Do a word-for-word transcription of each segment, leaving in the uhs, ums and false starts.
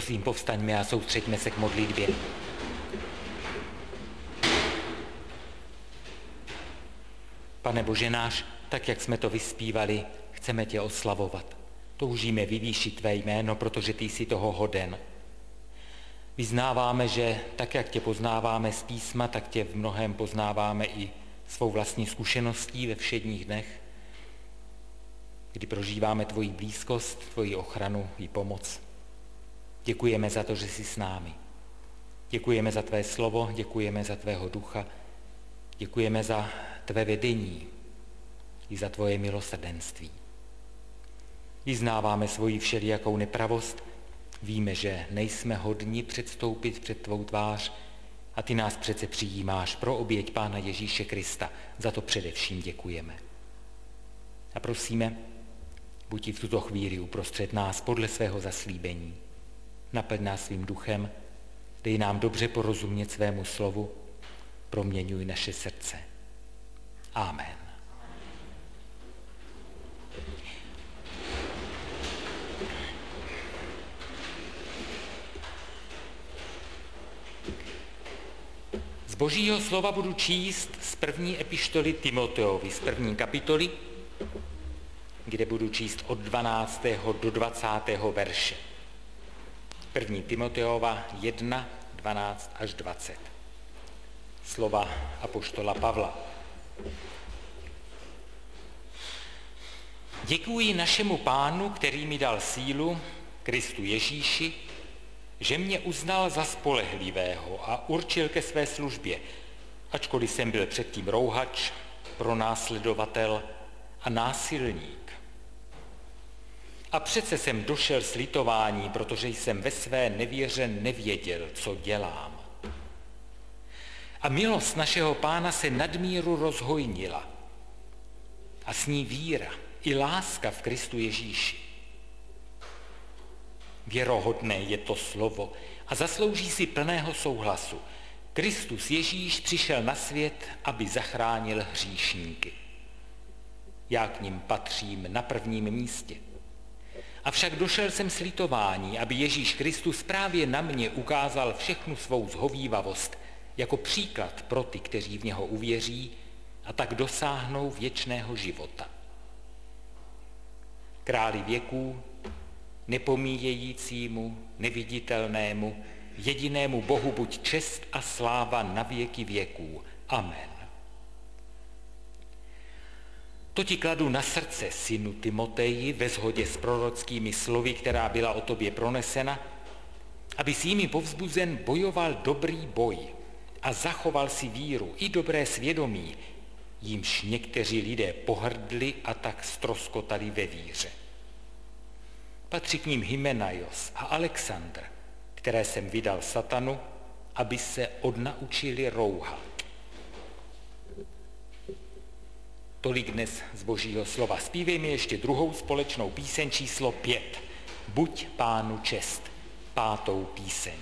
Prosím, povstaňme a soustřeďme se k modlitbě. Pane Bože náš, tak jak jsme to vyspívali, chceme tě oslavovat. Toužíme vyvýšit tvé jméno, protože ty jsi toho hoden. Vyznáváme, že tak, jak tě poznáváme z písma, tak tě v mnohém poznáváme i svou vlastní zkušeností ve všedních dnech, kdy prožíváme tvoji blízkost, tvoji ochranu i pomoc. Děkujeme za to, že jsi s námi. Děkujeme za tvé slovo, děkujeme za tvého ducha, děkujeme za tvé vedení i za tvoje milosrdenství. Vyznáváme svoji všelijakou nepravost, víme, že nejsme hodni předstoupit před tvou tvář a ty nás přece přijímáš pro oběť Pána Ježíše Krista. Za to především děkujeme. A prosíme, buď i v tuto chvíli uprostřed nás podle svého zaslíbení. Naplň nás svým duchem, dej nám dobře porozumět svému slovu, proměňuj naše srdce. Amen. Z Božího slova budu číst z první epištoly Timoteovi, z první kapitoly, kde budu číst od dvanáctého do dvacátého verše. První Timoteova jedna, dvanáct až dvacet. Slova apoštola Pavla. Děkuji našemu Pánu, který mi dal sílu, Kristu Ježíši, že mě uznal za spolehlivého a určil ke své službě, ačkoliv jsem byl předtím rouhač, pronásledovatel a násilník. A přece jsem došel s litování, protože jsem ve své nevěře nevěděl, co dělám. A milost našeho Pána se nadmíru rozhojnila. A s ní víra i láska v Kristu Ježíši. Věrohodné je to slovo a zaslouží si plného souhlasu. Kristus Ježíš přišel na svět, aby zachránil hříšníky. Já k nim patřím na prvním místě. Avšak došel jsem s litování, aby Ježíš Kristus právě na mě ukázal všechnu svou zhovívavost jako příklad pro ty, kteří v něho uvěří a tak dosáhnou věčného života. Králi věků, nepomíjejícímu, neviditelnému, jedinému Bohu buď čest a sláva na věky věků. Amen. To ti kladu na srdce, synu Timoteji, ve shodě s prorockými slovy, která byla o tobě pronesena, aby s jimi povzbuzen bojoval dobrý boj a zachoval si víru i dobré svědomí, jímž někteří lidé pohrdli a tak ztroskotali ve víře. Patří k ním Hymenaios a Alexandr, které jsem vydal satanu, aby se odnaučili rouhat. Tolik dnes z Božího slova. Zpívejme ještě druhou společnou píseň číslo pět. Buď Pánu čest, pátou píseň.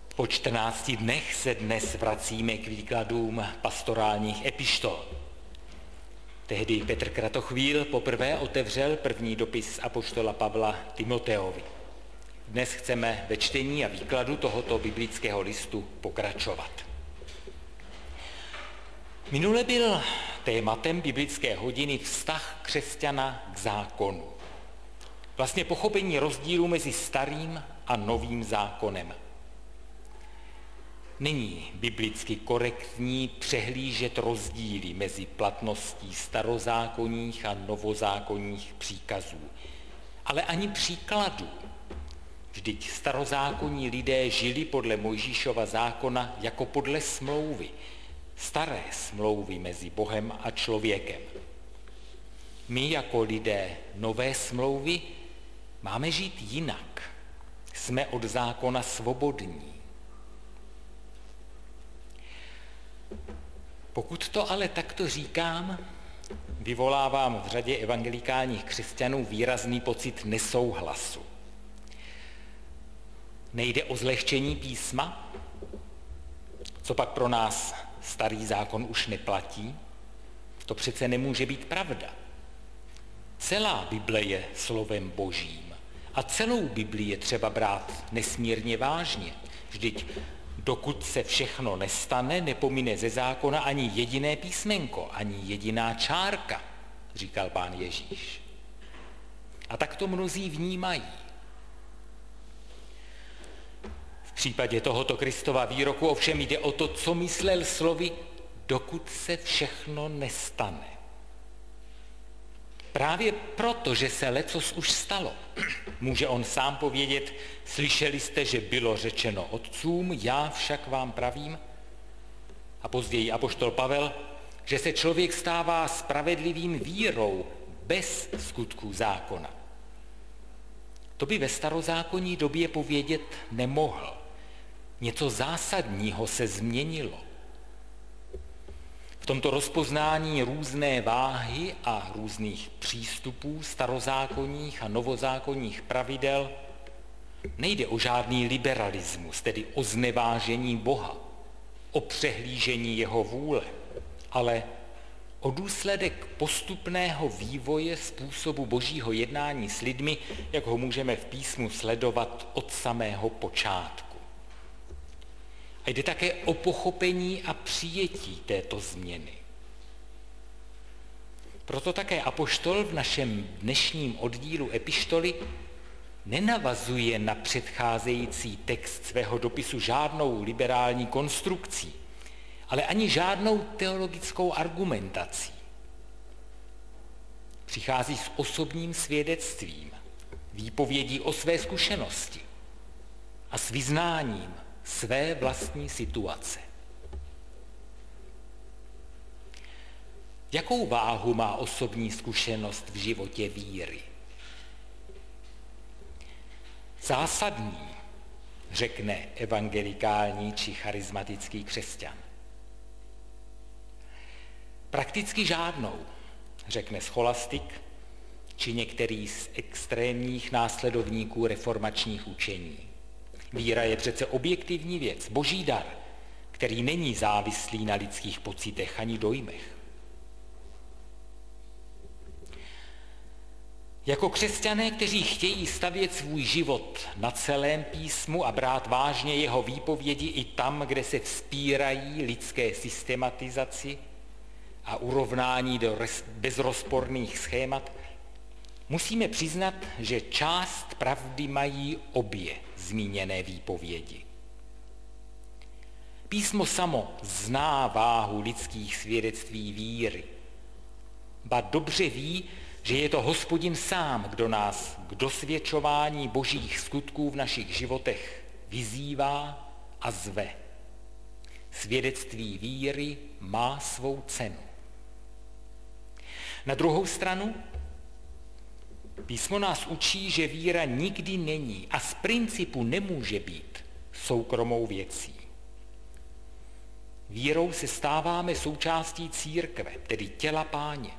Po čtrnácti dnech se dnes vracíme k výkladům pastorálních epištol. Tehdy Petr Kratochvíl poprvé otevřel první dopis apoštola Pavla Timoteovi. Dnes chceme ve čtení a výkladu tohoto biblického listu pokračovat. Minule byl tématem biblické hodiny vztah křesťana k zákonu. Vlastně pochopení rozdílu mezi starým a novým zákonem. Není biblicky korektní přehlížet rozdíly mezi platností starozákonních a novozákonních příkazů, ale ani příkladů. Vždyť starozákonní lidé žili podle Mojžíšova zákona jako podle smlouvy, staré smlouvy mezi Bohem a člověkem. My jako lidé nové smlouvy máme žít jinak. Jsme od zákona svobodní. Pokud to ale takto říkám, vyvolávám v řadě evangelikálních křesťanů výrazný pocit nesouhlasu. Nejde o zlehčení písma? Co pak pro nás starý zákon už neplatí? To přece nemůže být pravda. Celá Bible je slovem Božím a celou Bibli je třeba brát nesmírně vážně. Vždyť dokud se všechno nestane, nepomine ze zákona ani jediné písmenko, ani jediná čárka, říkal Pán Ježíš. A tak to mnozí vnímají. V případě tohoto Kristova výroku ovšem jde o to, co myslel slovy, dokud se všechno nestane. Právě proto, že se lecos už stalo, může on sám povědět, slyšeli jste, že bylo řečeno otcům, já však vám pravím. A později apoštol Pavel, že se člověk stává spravedlivým vírou bez skutků zákona. To by ve starozákonní době povědět nemohl. Něco zásadního se změnilo. V tomto rozpoznání různé váhy a různých přístupů starozákonních a novozákonních pravidel nejde o žádný liberalismus, tedy o znevážení Boha, o přehlížení jeho vůle, ale o důsledek postupného vývoje způsobu Božího jednání s lidmi, jak ho můžeme v písmu sledovat od samého počátku. A jde také o pochopení a přijetí této změny. Proto také apoštol v našem dnešním oddílu epištoly nenavazuje na předcházející text svého dopisu žádnou liberální konstrukcí, ale ani žádnou teologickou argumentací. Přichází s osobním svědectvím, výpovědí o své zkušenosti a s vyznáním své vlastní situace. Jakou váhu má osobní zkušenost v životě víry? Zásadní, řekne evangelikální či charismatický křesťan. Prakticky žádnou, řekne scholastik či některý z extrémních následovníků reformačních učení. Víra je přece objektivní věc, boží dar, který není závislý na lidských pocitech ani dojmech. Jako křesťané, kteří chtějí stavět svůj život na celém písmu a brát vážně jeho výpovědi i tam, kde se vzpírají lidské systematizaci a urovnání do bezrozporných schémat, musíme přiznat, že část pravdy mají obě zmíněné výpovědi. Písmo samo zná váhu lidských svědectví víry, ba dobře ví, že je to Hospodin sám, kdo nás k dosvědčování božích skutků v našich životech vyzývá a zve. Svědectví víry má svou cenu. Na druhou stranu, písmo nás učí, že víra nikdy není a z principu nemůže být soukromou věcí. Vírou se stáváme součástí církve, tedy těla Páně.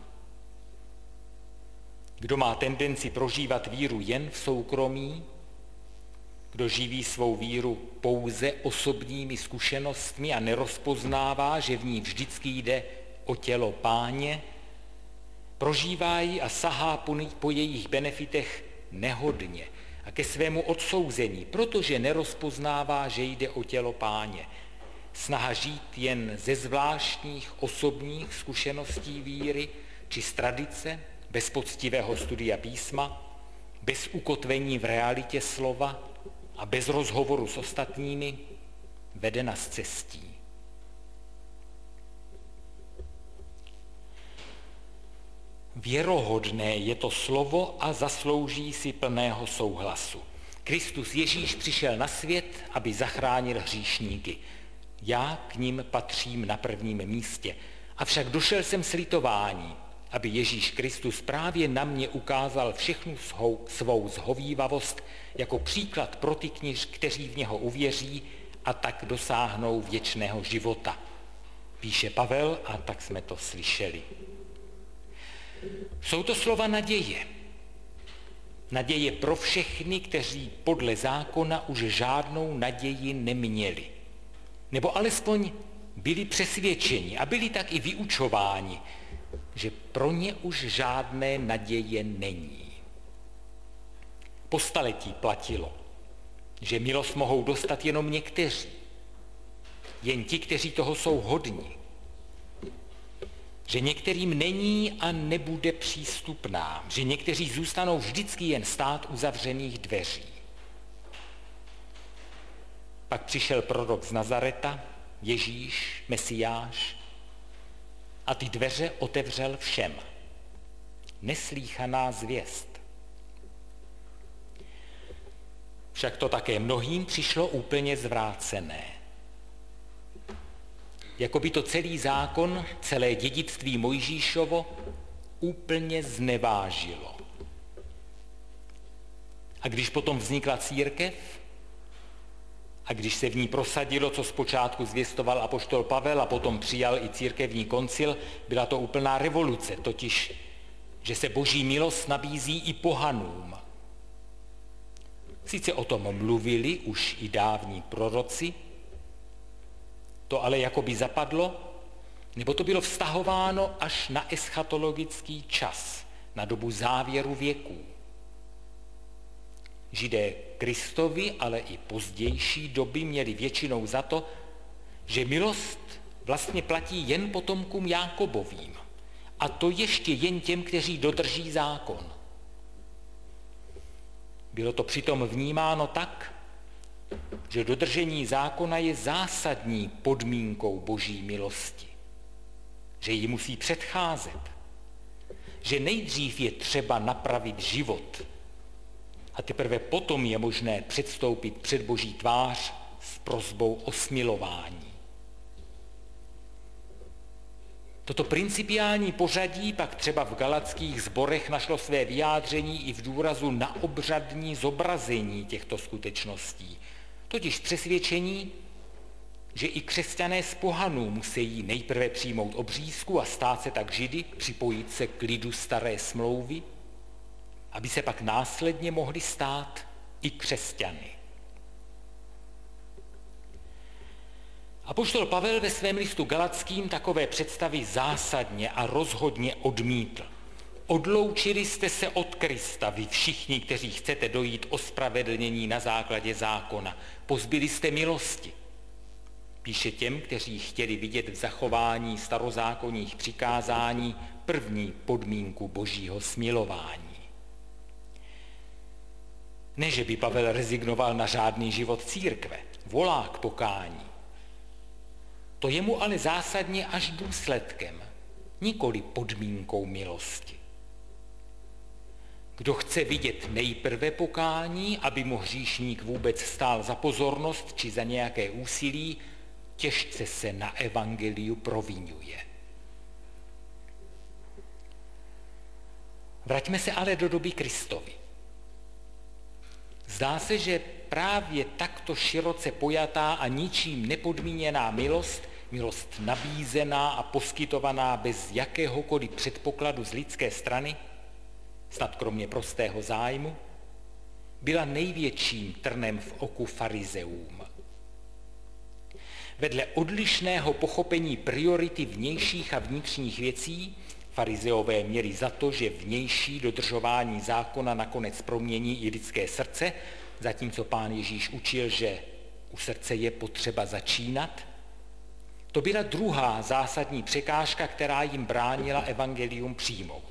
Kdo má tendenci prožívat víru jen v soukromí, Kdo živí svou víru pouze osobními zkušenostmi a nerozpoznává, že v ní vždycky jde o tělo Páně, prožívá ji a sahá po, po jejich benefitech nehodně a ke svému odsouzení, protože nerozpoznává, že jde o tělo Páně. Snaha žít jen ze zvláštních osobních zkušeností víry či z tradice, bez poctivého studia písma, bez ukotvení v realitě slova a bez rozhovoru s ostatními, vede nás cestí. Věrohodné je to slovo a zaslouží si plného souhlasu. Kristus Ježíš přišel na svět, aby zachránil hříšníky. Já k ním patřím na prvním místě. Avšak došel jsem s litování, aby Ježíš Kristus právě na mě ukázal všechnu svou zhovívavost jako příklad pro ty, kteří v něho uvěří a tak dosáhnou věčného života. Píše Pavel a tak jsme to slyšeli. Jsou to slova naděje. Naděje pro všechny, kteří podle zákona už žádnou naději neměli. Nebo alespoň byli přesvědčeni a byli tak i vyučováni, že pro ně už žádné naděje není. Po staletí platilo, že milost mohou dostat jenom někteří, jen ti, kteří toho jsou hodní, že některým není a nebude přístupná, že někteří zůstanou vždycky jen stát u zavřených dveří. Pak přišel prorok z Nazareta, Ježíš, Mesiáš, a ty dveře otevřel všem. Neslýchaná zvěst. Však to také mnohým přišlo úplně zvrácené. Jako by to celý zákon, celé dědictví Mojžíšovo úplně znevážilo. A když potom vznikla církev, a když se v ní prosadilo, co zpočátku zvěstoval apoštol Pavel a potom přijal i církevní koncil, byla to úplná revoluce, totiž, že se boží milost nabízí i pohanům. Sice o tom mluvili už i dávní proroci, to ale jakoby zapadlo, nebo to bylo vztahováno až na eschatologický čas, na dobu závěru věků. Židé Kristovi, ale i pozdější doby měli většinou za to, že milost vlastně platí jen potomkům Jákobovým. A to ještě jen těm, kteří dodrží zákon. Bylo to přitom vnímáno tak, že dodržení zákona je zásadní podmínkou boží milosti. Že jí musí předcházet. Že nejdřív je třeba napravit život, a teprve potom je možné předstoupit před boží tvář s prosbou o smilování. Toto principiální pořadí pak třeba v galackých sborech našlo své vyjádření i v důrazu na obřadní zobrazení těchto skutečností. Totiž přesvědčení, že i křesťané z pohanů musí nejprve přijmout obřízku a stát se tak Židy, připojit se k lidu staré smlouvy, aby se pak následně mohli stát i křesťany. Apoštol Pavel ve svém listu Galackým takové představy zásadně a rozhodně odmítl. Odloučili jste se od Krista, vy všichni, kteří chcete dojít ospravedlnění na základě zákona. Pozbyli jste milosti. Píše těm, kteří chtěli vidět v zachování starozákonních přikázání první podmínku božího smilování. Ne, že by Pavel rezignoval na řádný život církve, volá k pokání. To je mu ale zásadně až důsledkem, nikoli podmínkou milosti. Kdo chce vidět nejprve pokání, aby mu hříšník vůbec stál za pozornost či za nějaké úsilí, těžce se na evangeliu provinuje. Vraťme se ale do doby Kristovy. Zdá se, že právě takto široce pojatá a ničím nepodmíněná milost, milost nabízená a poskytovaná bez jakéhokoliv předpokladu z lidské strany, snad kromě prostého zájmu, byla největším trnem v oku farizeům. Vedle odlišného pochopení priority vnějších a vnitřních věcí farizeové měli za to, že vnější dodržování zákona nakonec promění i lidské srdce, zatímco Pán Ježíš učil, že u srdce je potřeba začínat. To byla druhá zásadní překážka, která jim bránila evangelium přijmout.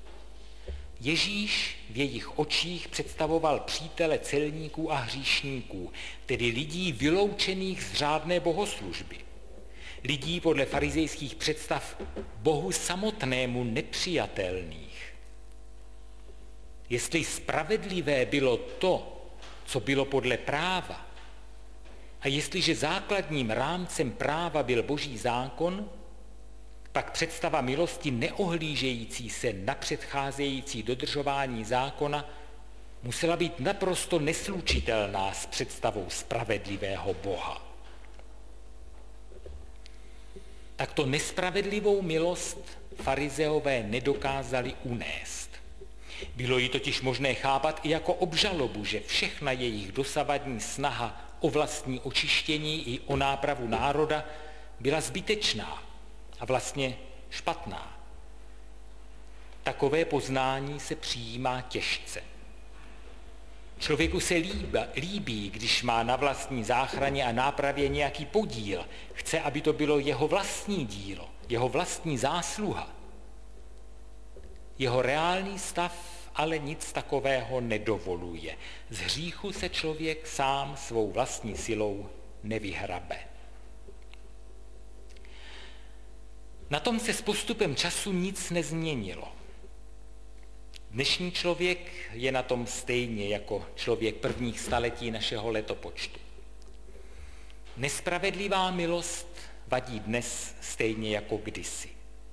Ježíš v jejich očích představoval přítele celníků a hříšníků, tedy lidí vyloučených z řádné bohoslužby. Lidí podle farizejských představ Bohu samotnému nepřijatelných. Jestli spravedlivé bylo to, co bylo podle práva, a jestliže základním rámcem práva byl Boží zákon, pak představa milosti neohlížející se na předcházející dodržování zákona musela být naprosto neslučitelná s představou spravedlivého Boha. Takto nespravedlivou milost farizeové nedokázali unést. Bylo ji totiž možné chápat i jako obžalobu, že všechna jejich dosavadní snaha o vlastní očištění i o nápravu národa byla zbytečná a vlastně špatná. Takové poznání se přijímá těžce. Člověku se líbí, líbí, když má na vlastní záchraně a nápravě nějaký podíl. Chce, aby to bylo jeho vlastní dílo, jeho vlastní zásluha. Jeho reálný stav ale nic takového nedovoluje. Z hříchu se člověk sám svou vlastní silou nevyhrabe. Na tom se s postupem času nic nezměnilo. Dnešní člověk je na tom stejně jako člověk prvních staletí našeho letopočtu. Nespravedlivá milost vadí dnes stejně jako kdysi.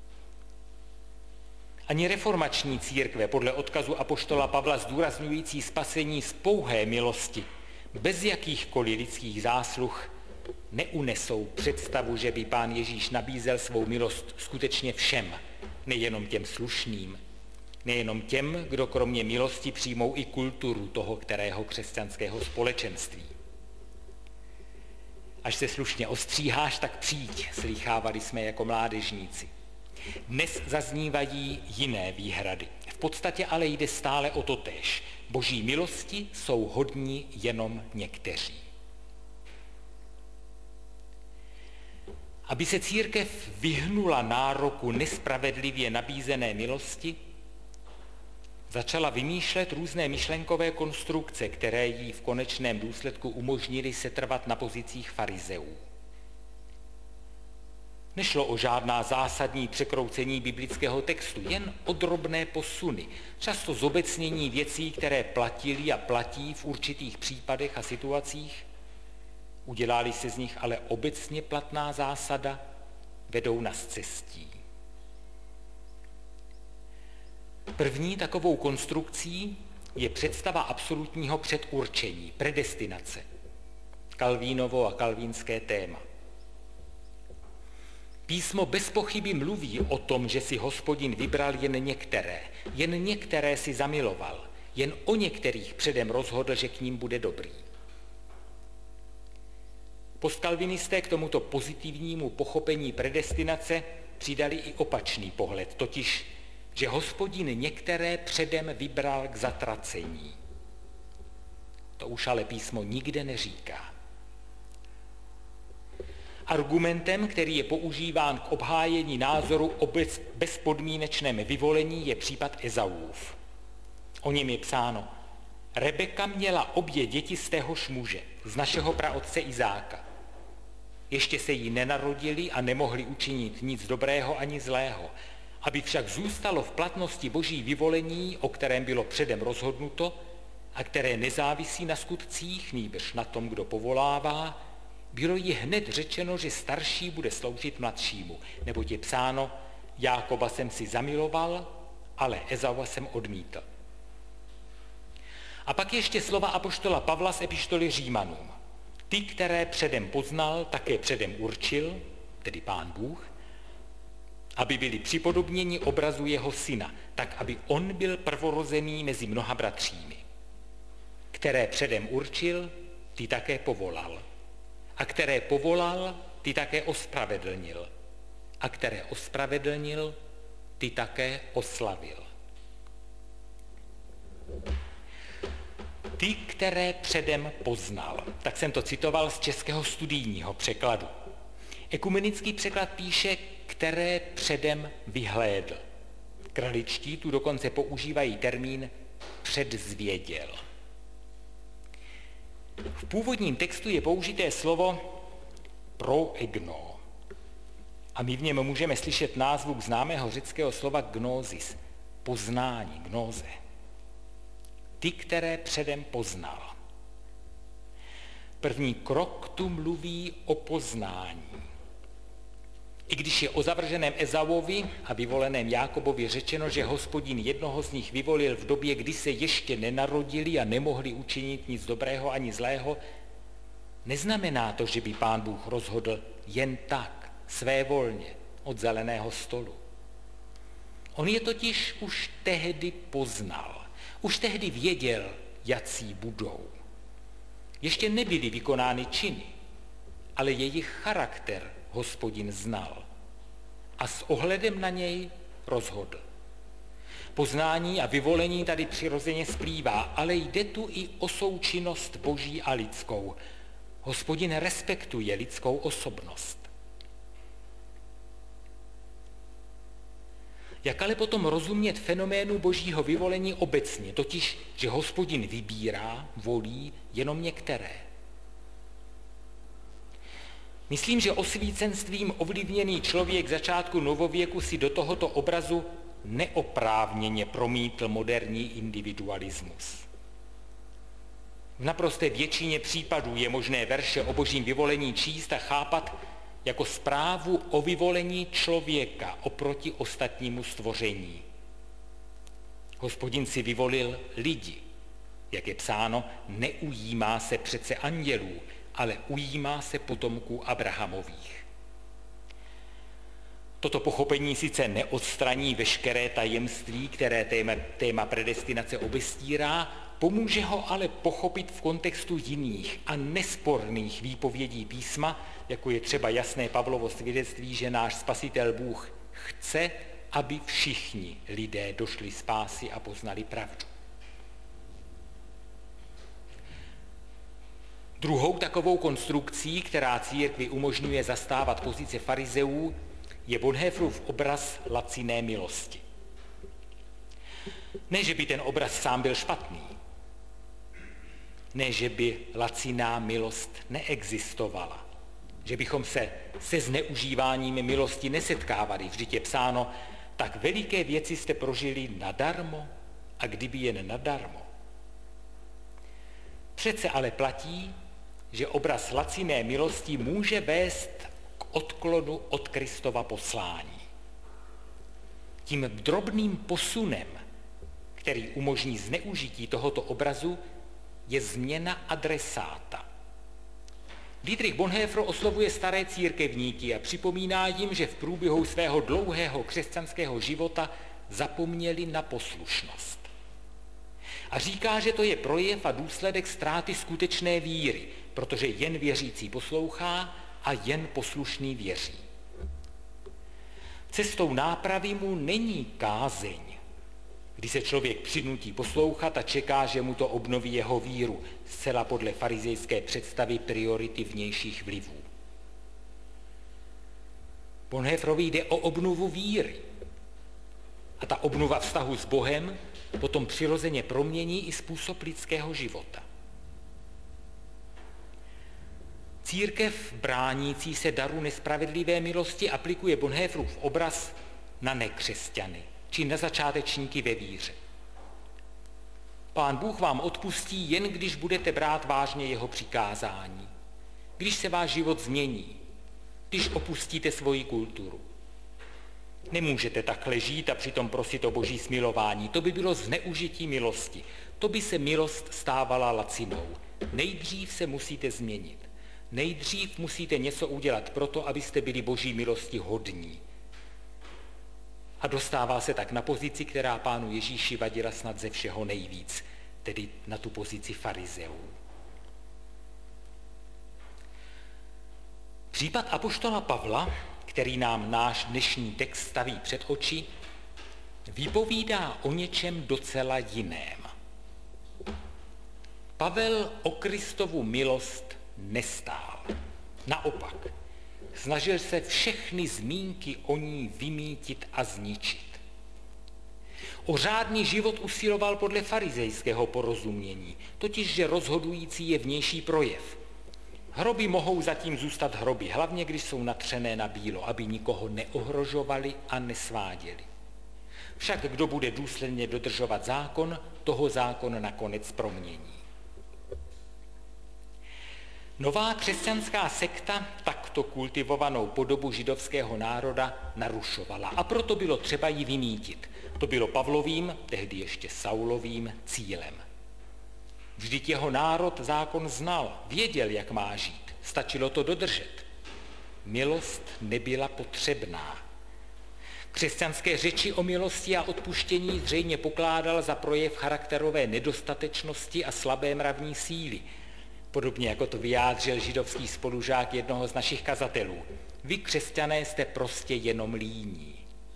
Ani reformační církve podle odkazu apoštola Pavla zdůrazňující spasení z pouhé milosti, bez jakýchkoliv lidských zásluh, neunesou představu, že by Pán Ježíš nabízel svou milost skutečně všem, nejenom těm slušným, nejenom těm, kdo kromě milosti přijmou i kulturu toho kterého křesťanského společenství. Až se slušně ostříháš, tak přijď, slýchávali jsme jako mládežníci. Dnes zaznívají jiné výhrady. V podstatě ale jde stále o totéž. Boží milosti jsou hodní jenom někteří. Aby se církev vyhnula nároku nespravedlivě nabízené milosti, začala vymýšlet různé myšlenkové konstrukce, které jí v konečném důsledku umožnily setrvat na pozicích farizeů. Nešlo o žádná zásadní překroucení biblického textu, jen o drobné posuny, často zobecnění věcí, které platily a platí v určitých případech a situacích. Udělali se z nich ale obecně platná zásada, vedou nás cestí. První takovou konstrukcí je představa absolutního předurčení, predestinace. Kalvínovo a kalvínské téma. Písmo bez pochyby mluví o tom, že si Hospodin vybral jen některé, jen některé si zamiloval, jen o některých předem rozhodl, že k ním bude dobrý. Postkalvinisté k tomuto pozitivnímu pochopení predestinace přidali i opačný pohled, totiž, že Hospodin některé předem vybral k zatracení. To už ale písmo nikde neříká. Argumentem, který je používán k obhájení názoru o bezpodmínečném vyvolení, je případ Ezauův. O něm je psáno: Rebeka měla obě děti z téhož muže, z našeho praotce Izáka. Ještě se jí nenarodili a nemohli učinit nic dobrého ani zlého. Aby však zůstalo v platnosti Boží vyvolení, o kterém bylo předem rozhodnuto a které nezávisí na skutcích, nýbrž na tom, kdo povolává, bylo jí hned řečeno, že starší bude sloužit mladšímu, neboť je psáno: Jákoba jsem si zamiloval, ale Ezaua jsem odmítl. A pak ještě slova apoštola Pavla z epištoly Římanům. Ty, které předem poznal, také předem určil, tedy Pán Bůh, aby byli připodobněni obrazu jeho syna, tak aby on byl prvorozený mezi mnoha bratřími. Které předem určil, ty také povolal. A které povolal, ty také ospravedlnil. A které ospravedlnil, ty také oslavil. Ty, které předem poznal. Tak jsem to citoval z českého studijního překladu. Ekumenický překlad píše, které předem vyhlédl. Kraličtí tu dokonce používají termín předzvěděl. V původním textu je použité slovo proegno. A my v něm můžeme slyšet názvuk známého řeckého slova gnosis, poznání, gnóze. Ty, které předem poznal. První krok tu mluví o poznání. I když je o zavrženém Ezavovi a vyvoleném Jákobovi řečeno, že Hospodin jednoho z nich vyvolil v době, kdy se ještě nenarodili a nemohli učinit nic dobrého ani zlého, neznamená to, že by Pán Bůh rozhodl jen tak, svévolně, od zeleného stolu. On je totiž už tehdy poznal, už tehdy věděl, jací budou. Ještě nebyly vykonány činy, ale jejich charakter Hospodin znal a s ohledem na něj rozhodl. Poznání a vyvolení tady přirozeně splývá, ale jde tu i o součinnost boží a lidskou. Hospodin respektuje lidskou osobnost. Jak ale potom rozumět fenoménu božího vyvolení obecně, totiž, že Hospodin vybírá, volí jenom některé? Myslím, že osvícenstvím ovlivněný člověk začátku novověku si do tohoto obrazu neoprávněně promítl moderní individualismus. V naprosté většině případů je možné verše o božím vyvolení číst a chápat jako zprávu o vyvolení člověka oproti ostatnímu stvoření. Hospodin si vyvolil lidi. Jak je psáno, neujímá se přece andělů, ale ujímá se potomků Abrahamových. Toto pochopení sice neodstraní veškeré tajemství, které téma, téma predestinace obestírá, pomůže ho ale pochopit v kontextu jiných a nesporných výpovědí písma, jako je třeba jasné Pavlovo svědectví, že náš Spasitel Bůh chce, aby všichni lidé došli spásy a poznali pravdu. Druhou takovou konstrukcí, která církvi umožňuje zastávat pozice farizeů, je Bonhoefferův obraz laciné milosti. Ne, že by ten obraz sám byl špatný. Ne, že by laciná milost neexistovala. Že bychom se se zneužíváním milosti nesetkávali. Vždyť je psáno, tak veliké věci jste prožili nadarmo a kdyby jen nadarmo. Přece ale platí, že obraz laciné milosti může vést k odklonu od Kristova poslání. Tím drobným posunem, který umožní zneužití tohoto obrazu, je změna adresáta. Dietrich Bonhoeffer oslovuje staré církevníky a připomíná jim, že v průběhu svého dlouhého křesťanského života zapomněli na poslušnost. A říká, že to je projev a důsledek ztráty skutečné víry, protože jen věřící poslouchá a jen poslušný věří. Cestou nápravy mu není kázeň, kdy se člověk přinutí poslouchat a čeká, že mu to obnoví jeho víru, zcela podle farizejské představy priority vnějších vlivů. Bonhoefferovi jde o obnovu víry. A ta obnova vztahu s Bohem potom přirozeně promění i způsob lidského života. Církev bránící se daru nespravedlivé milosti aplikuje Bonhoefferův obraz na nekřesťany, či na začátečníky ve víře. Pán Bůh vám odpustí, jen když budete brát vážně jeho přikázání, když se váš život změní, když opustíte svoji kulturu. Nemůžete takhle žít a přitom prosit o boží smilování. To by bylo zneužití milosti. To by se milost stávala lacinou. Nejdřív se musíte změnit. Nejdřív musíte něco udělat proto, abyste byli boží milosti hodní. A dostává se tak na pozici, která pánu Ježíši vadila snad ze všeho nejvíc. tedy na tu pozici farizeů. Případ apoštola Pavla, který nám náš dnešní text staví před oči, vypovídá o něčem docela jiném. Pavel o Kristovu milost nestál. Naopak, snažil se všechny zmínky o ní vymítit a zničit. O řádný život usiloval podle farizejského porozumění, totiž že rozhodující je vnější projev. Hroby mohou zatím zůstat hroby, hlavně když jsou natřené na bílo, aby nikoho neohrožovali a nesváděli. Však kdo bude důsledně dodržovat zákon, toho zákon nakonec promění. Nová křesťanská sekta takto kultivovanou podobu židovského národa narušovala a proto bylo třeba ji vymítit. To bylo Pavlovým, tehdy ještě Saulovým, cílem. Vždyť jeho národ zákon znal, věděl, jak má žít, stačilo to dodržet. Milost nebyla potřebná. Křesťanské řeči o milosti a odpuštění zřejmě pokládal za projev charakterové nedostatečnosti a slabé mravní síly. Podobně jako to vyjádřil židovský spolužák jednoho z našich kazatelů. Vy, křesťané, jste prostě jenom líní.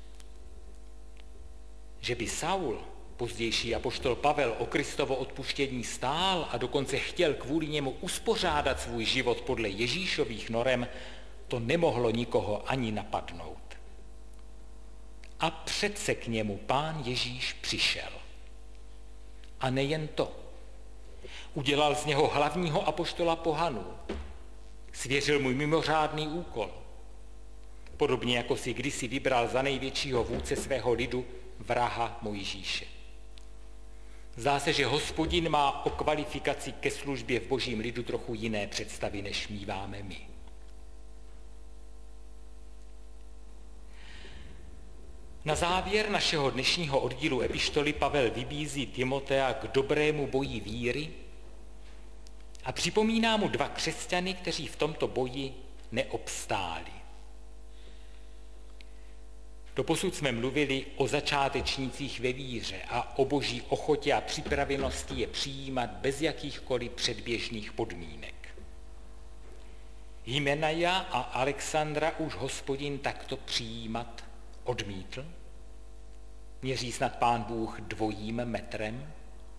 Že by Saul, pozdější apoštol Pavel, o Kristovo odpuštění stál a dokonce chtěl kvůli němu uspořádat svůj život podle Ježíšových norem, to nemohlo nikoho ani napadnout. A přece k němu Pán Ježíš přišel. A nejen to. Udělal z něho hlavního apoštola pohanů. Svěřil mu mimořádný úkol. Podobně jako si kdysi vybral za největšího vůdce svého lidu vraha Mojžíše. Zdá se, že Hospodin má o kvalifikaci ke službě v božím lidu trochu jiné představy, než míváme my. Na závěr našeho dnešního oddílu epištoly Pavel vybízí Timotea k dobrému boji víry a připomíná mu dva křesťany, kteří v tomto boji neobstáli. Doposud jsme mluvili o začátečnících ve víře a o boží ochotě a připravenosti je přijímat bez jakýchkoliv předběžných podmínek. Hymenaia a Alexandra už Hospodin takto přijímat odmítl? Měří snad Pán Bůh dvojím metrem?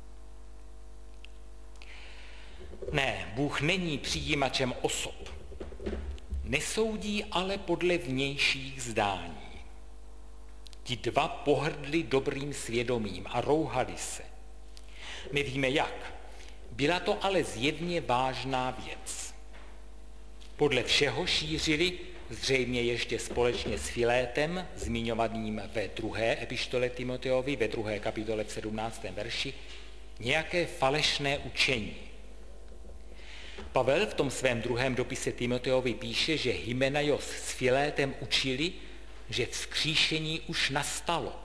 Ne, Bůh není přijímačem osob. Nesoudí ale podle vnějších zdání. Ti dva pohrdli dobrým svědomím a rouhali se. Nevíme jak. Byla to ale zjevně vážná věc. Podle všeho šířili, zřejmě ještě společně s Filétem, zmiňovaným ve druhé epištole Timoteovi, ve druhé kapitole v sedmnáctém verši, nějaké falešné učení. Pavel v tom svém druhém dopise Timoteovi píše, že Hymenaios s Filétem učili, že vzkříšení už nastalo.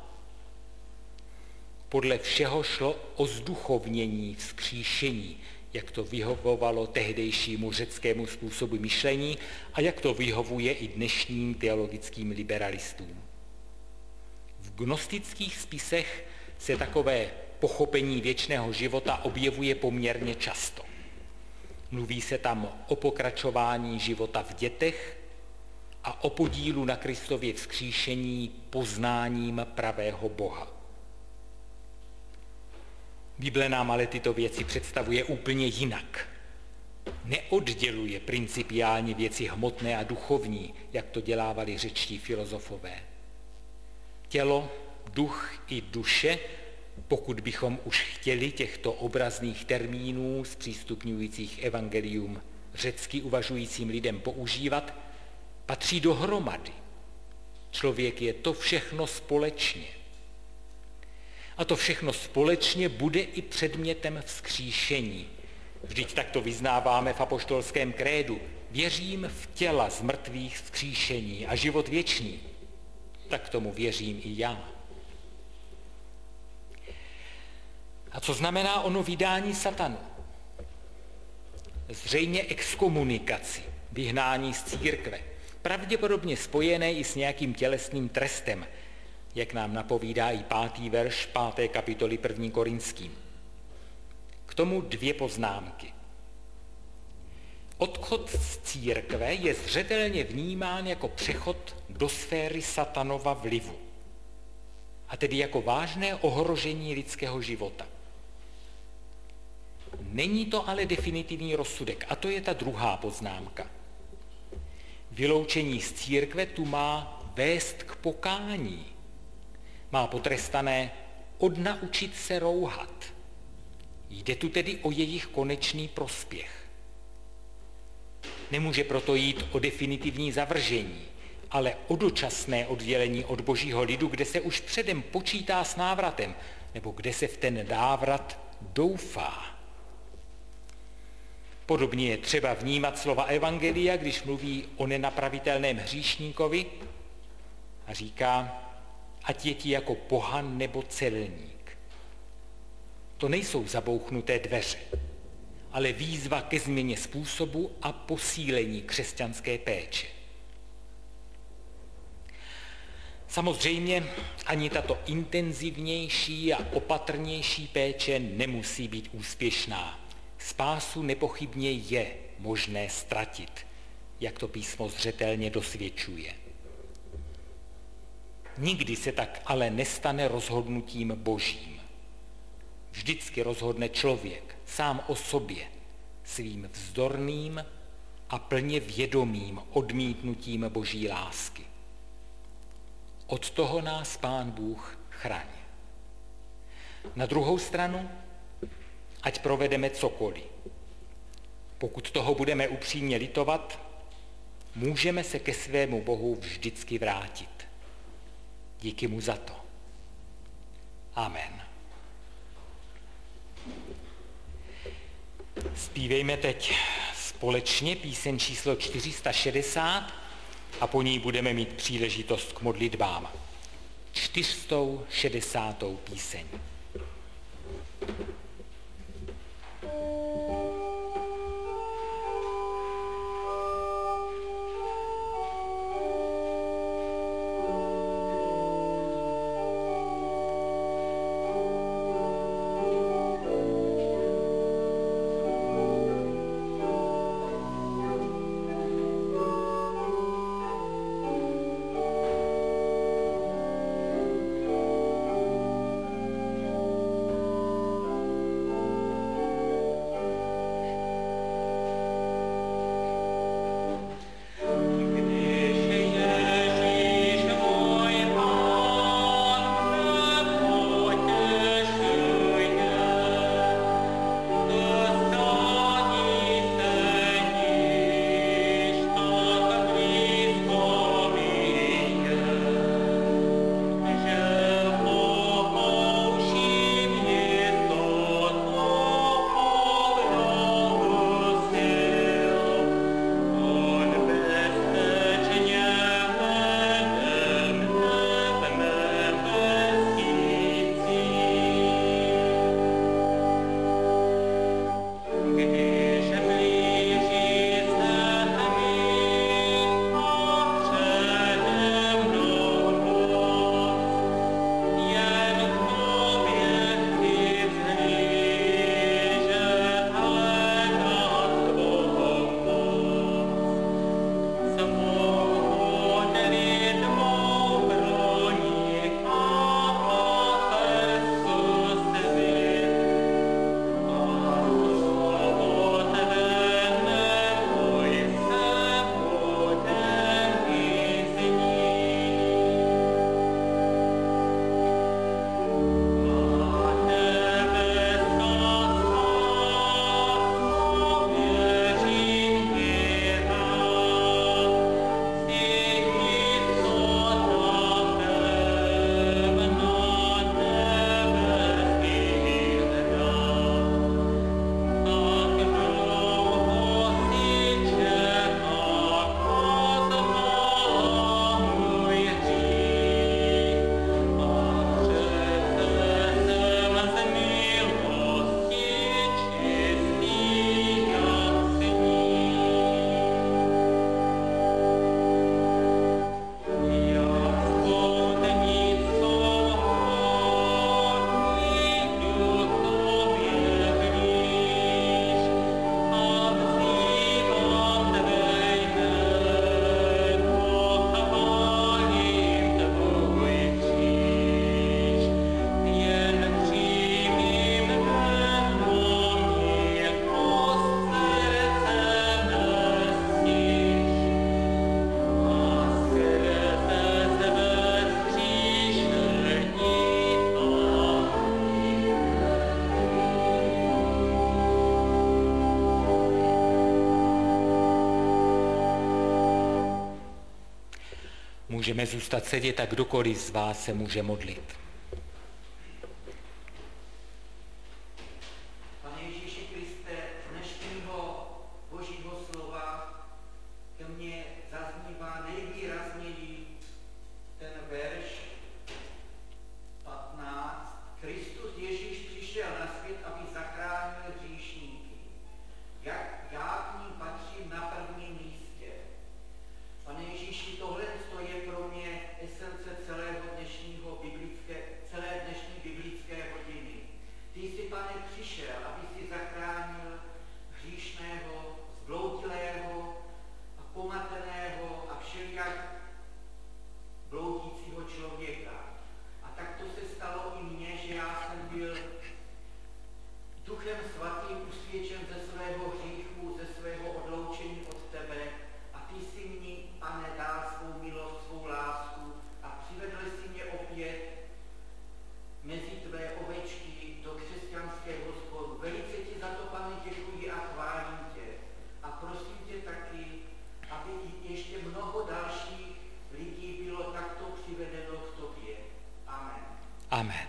Podle všeho šlo o zduchovnění vzkříšení, jak to vyhovovalo tehdejšímu řeckému způsobu myšlení a jak to vyhovuje i dnešním teologickým liberalistům. V gnostických spisech se takové pochopení věčného života objevuje poměrně často. Mluví se tam o pokračování života v dětech a o podílu na Kristově vzkříšení poznáním pravého Boha. Bible nám ale tyto věci představuje úplně jinak. Neodděluje principiálně věci hmotné a duchovní, jak to dělávali řečtí filozofové. Tělo, duch i duše, pokud bychom už chtěli těchto obrazných termínů zpřístupňujících evangelium řecky uvažujícím lidem používat, patří dohromady. Člověk je to všechno společně. A to všechno společně bude i předmětem vzkříšení. Vždyť tak to vyznáváme v apoštolském krédu. Věřím v těla z mrtvých vzkříšení a život věčný. Tak tomu věřím i já. A co znamená ono vydání satanu? Zřejmě exkomunikaci, vyhnání z církve. Pravděpodobně spojené i s nějakým tělesným trestem, jak nám napovídá i pátý verš páté kapitoly první Korinským. K tomu dvě poznámky. Odchod z církve je zřetelně vnímán jako přechod do sféry satanova vlivu, a tedy jako vážné ohrožení lidského života. Není to ale definitivní rozsudek, a to je ta druhá poznámka. Vyloučení z církve tu má vést k pokání. Má potrestané odnaučit se rouhat. Jde tu tedy o jejich konečný prospěch. Nemůže proto jít o definitivní zavržení, ale o dočasné oddělení od božího lidu, kde se už předem počítá s návratem, nebo kde se v ten návrat doufá. Podobně je třeba vnímat slova evangelia, když mluví o nenapravitelném hříšníkovi a říká, ať je ti jako pohan nebo celník. To nejsou zabouchnuté dveře, ale výzva ke změně způsobu a posílení křesťanské péče. Samozřejmě ani tato intenzivnější a opatrnější péče nemusí být úspěšná. Spásu nepochybně je možné ztratit, jak to písmo zřetelně dosvědčuje. Nikdy se tak ale nestane rozhodnutím božím. Vždycky rozhodne člověk sám o sobě svým vzdorným a plně vědomým odmítnutím boží lásky. Od toho nás Pán Bůh chraň. Na druhou stranu, ať provedeme cokoliv. Pokud toho budeme upřímně litovat, můžeme se ke svému Bohu vždycky vrátit. Díky mu za to. Amen. Zpívejme teď společně píseň číslo čtyři sta šedesát a po ní budeme mít příležitost k modlitbám. čtyřstou šedesátou píseň. Můžeme zůstat sedět a kdokoliv z vás se může modlit. Pane Ježíši Kriste, z dnešního Božího slova ke mně zaznívá nejvýrazněji ten verš patnáct. Kristus Ježíš přišel na svět, aby zachránil hříšníky. Jak já k ním patřím na prvním místě. Pane Ježíši, tohle je pro mě esence celého dnešního biblické, celé dnešní biblické hodiny. Ty jsi, Pane, přišel, aby si zachránil hříšného, zbloudilého a pomateného a všelijak bloudícího člověka. A tak to se stalo i mně, že já jsem byl Duchem Svatým usvědčen ze svého hříchu, ze svého odloučení od tebe. A ty jsi mi, Pane, dal svou milost, svou lásku a přivedl jsi mě opět mezi tvé ovečky do křesťanského sboru. Velice ti za to, Pane, děkuji a chválím tě. A prosím tě taky, aby ještě mnoho dalších lidí bylo takto přivedeno k tobě. Amen. Amen.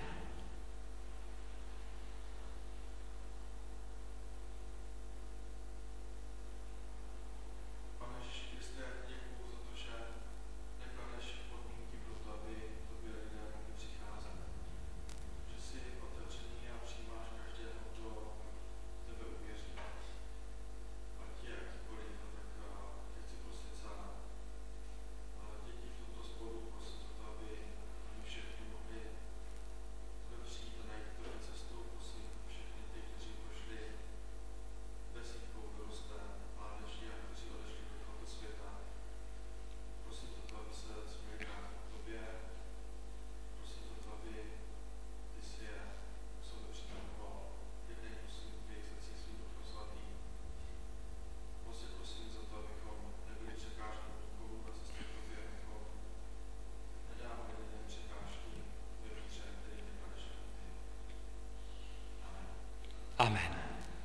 Amen.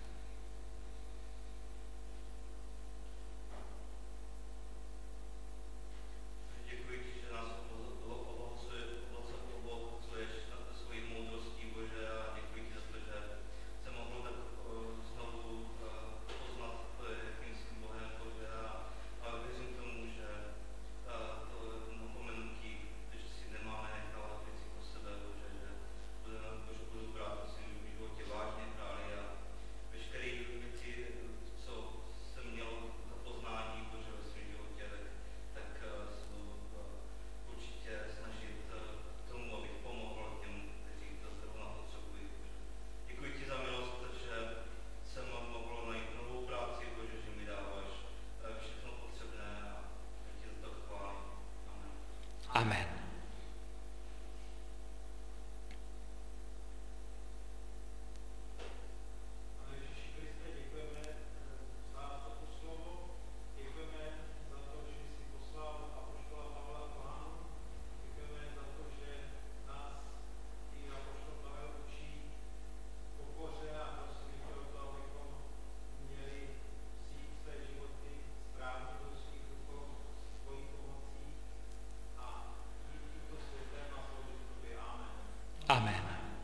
Děkuji ti, že nás obohacuješ svojí moudrostí, Bože, a děkuji ti za to, že jsem mohl tak znovu poznat, jakým svým Bohem, Bože, a věřím tomu, že to napomenutí, že si nemáme nechávat věci po sebe, Bože, že budeme, Bože, budu brát v svém životě vážně, králi, a veškeré věci, co jsem měl za poznání, Bože, ve svém životě, tak se budu určitě snažit tomu, abych pomohl těm, kteří to zrovna potřebují, Bože. Děkuji ti za milost, že jsem mohl najít novou práci, Bože, že mi dáváš všechno potřebné, a ti za to chválím. Amen. Amen. Amen.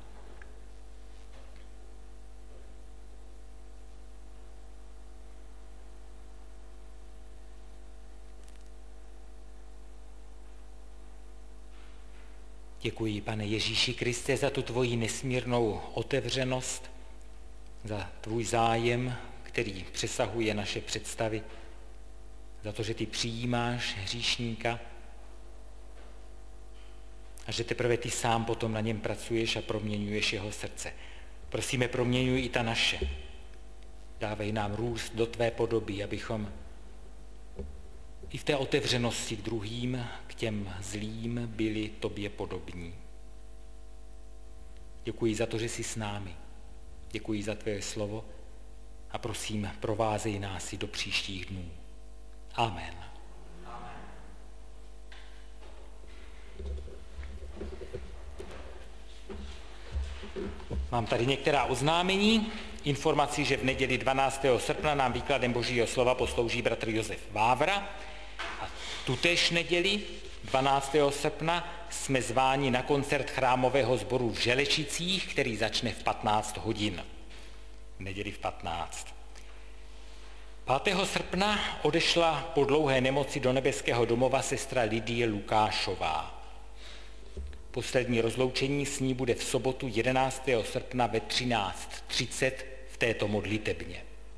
Děkuji, Pane Ježíši Kriste, za tu tvoji nesmírnou otevřenost, za tvůj zájem, který přesahuje naše představy, za to, že ty přijímáš hříšníka a že teprve ty sám potom na něm pracuješ a proměňuješ jeho srdce. Prosíme, proměňuj i ta naše. Dávej nám růst do tvé podoby, abychom i v té otevřenosti k druhým, k těm zlým, byli tobě podobní. Děkuji za to, že jsi s námi. Děkuji za tvé slovo a prosím, provázej nás i do příštích dnů. Amen. Mám tady některá oznámení. Informaci, že v neděli dvanáctého srpna nám výkladem Božího slova poslouží bratr Josef Vávra. A tutéž neděli dvanáctého srpna jsme zváni na koncert chrámového sboru v Želečicích, který začne v patnáct hodin. V neděli v patnáct. pátého srpna odešla po dlouhé nemoci do nebeského domova sestra Lidie Lukášová. Poslední rozloučení s ní bude v sobotu jedenáctého srpna ve třináct třicet v této modlitebně.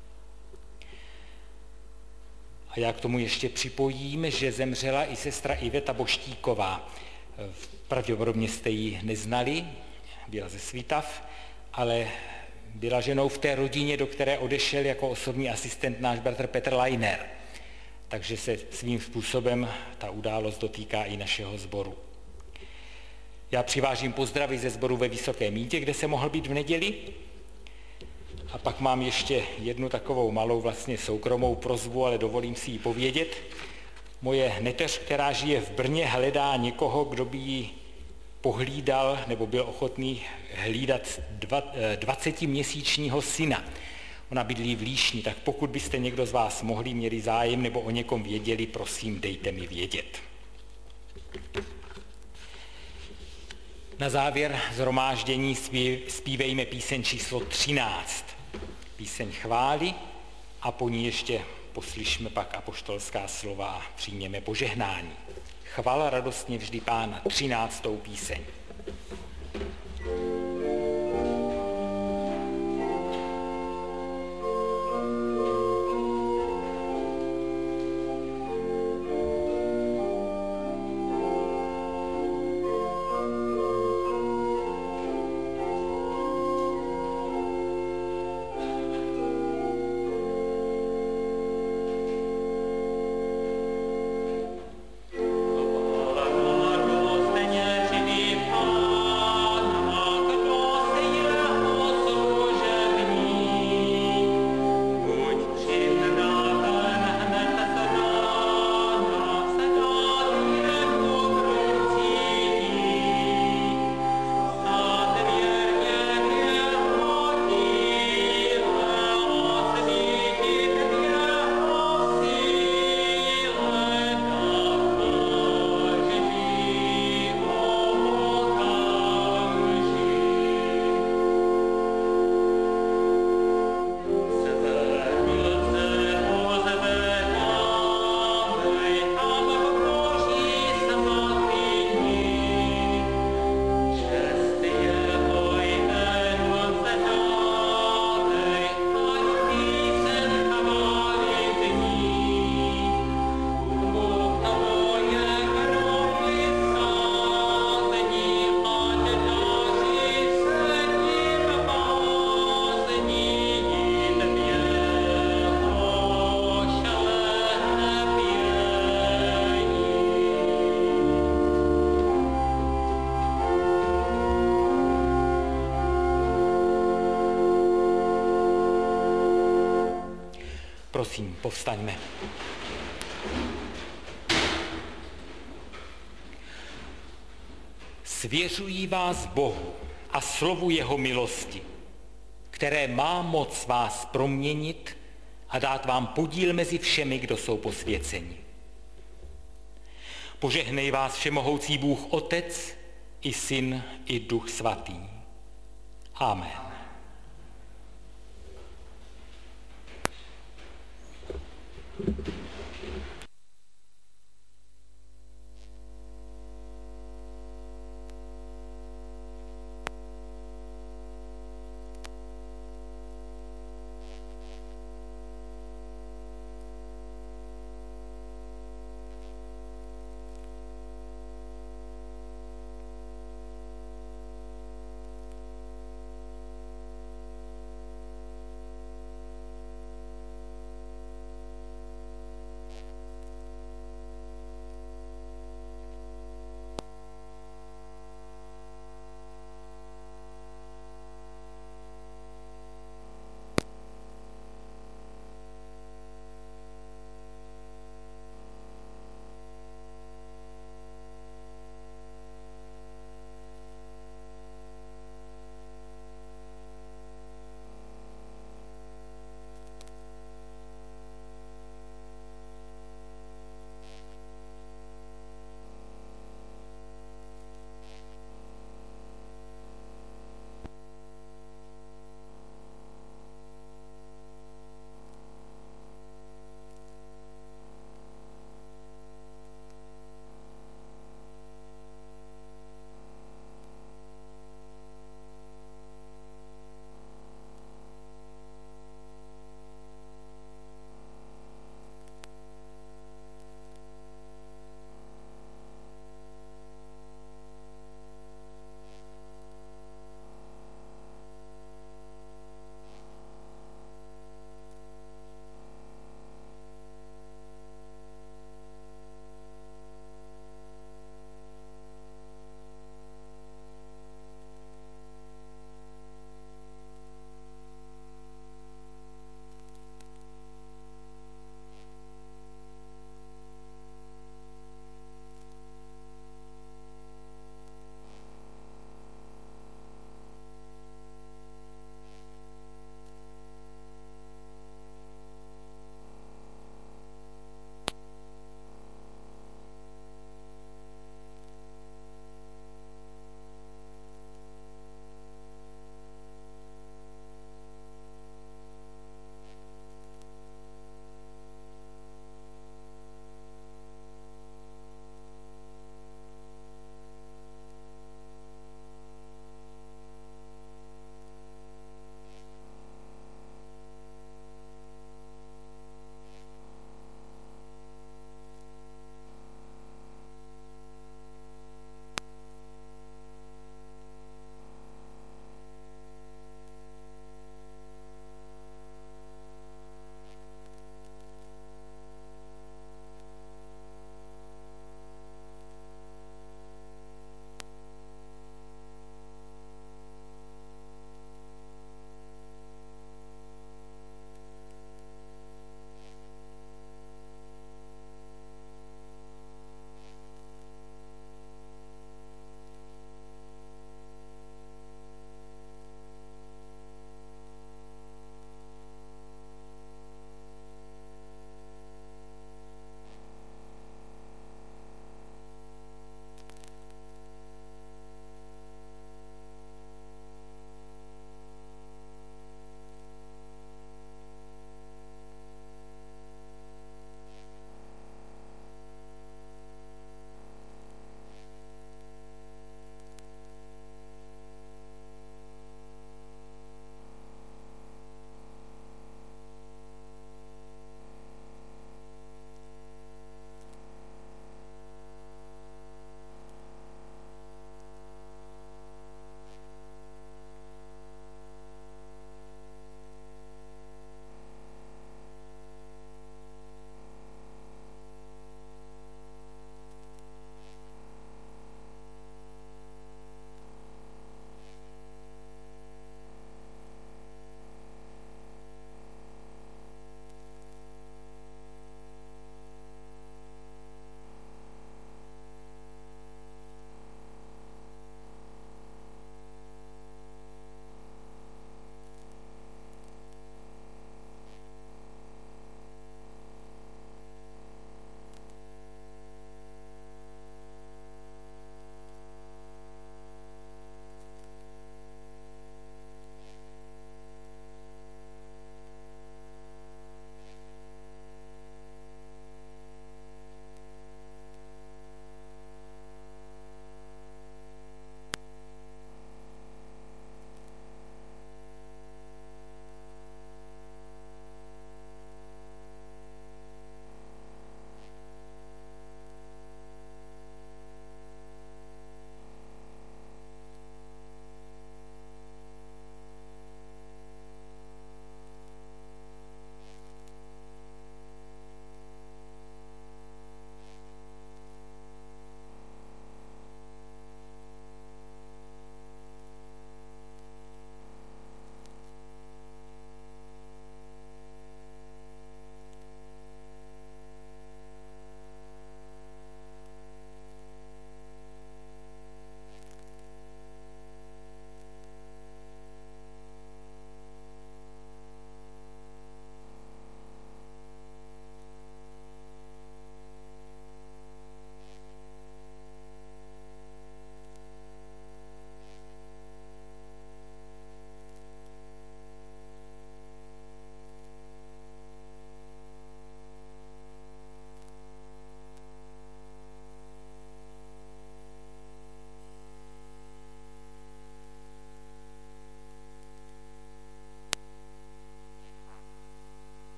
A já k tomu ještě připojím, že zemřela i sestra Iveta Boštíková. Pravděpodobně jste ji neznali, byla ze Svitav, ale byla ženou v té rodině, do které odešel jako osobní asistent náš bratr Petr Leiner. Takže se svým způsobem ta událost dotýká i našeho sboru. Já přivážím pozdravy ze sboru ve Vysokém Mýtě, kde se mohl být v neděli. A pak mám ještě jednu takovou malou vlastně soukromou prosbu, ale dovolím si ji povědět. Moje neteř, která žije v Brně, hledá někoho, kdo by ji pohlídal nebo byl ochotný hlídat dvacetiměsíčního syna. Ona bydlí v Líšni, tak pokud byste někdo z vás mohli, měli zájem nebo o někom věděli, prosím, dejte mi vědět. Na závěr shromáždění zpívejme píseň číslo třináct. Píseň chvály a po ní ještě poslyšme pak apoštolská slova a přijměme požehnání. Chvala radostně vždy Pána, třináctou píseň. Prosím, povstaňme. Svěřuji vás Bohu a slovu jeho milosti, které má moc vás proměnit a dát vám podíl mezi všemi, kdo jsou posvěceni. Požehnej vás všemohoucí Bůh Otec, i Syn, i Duch Svatý. Amen.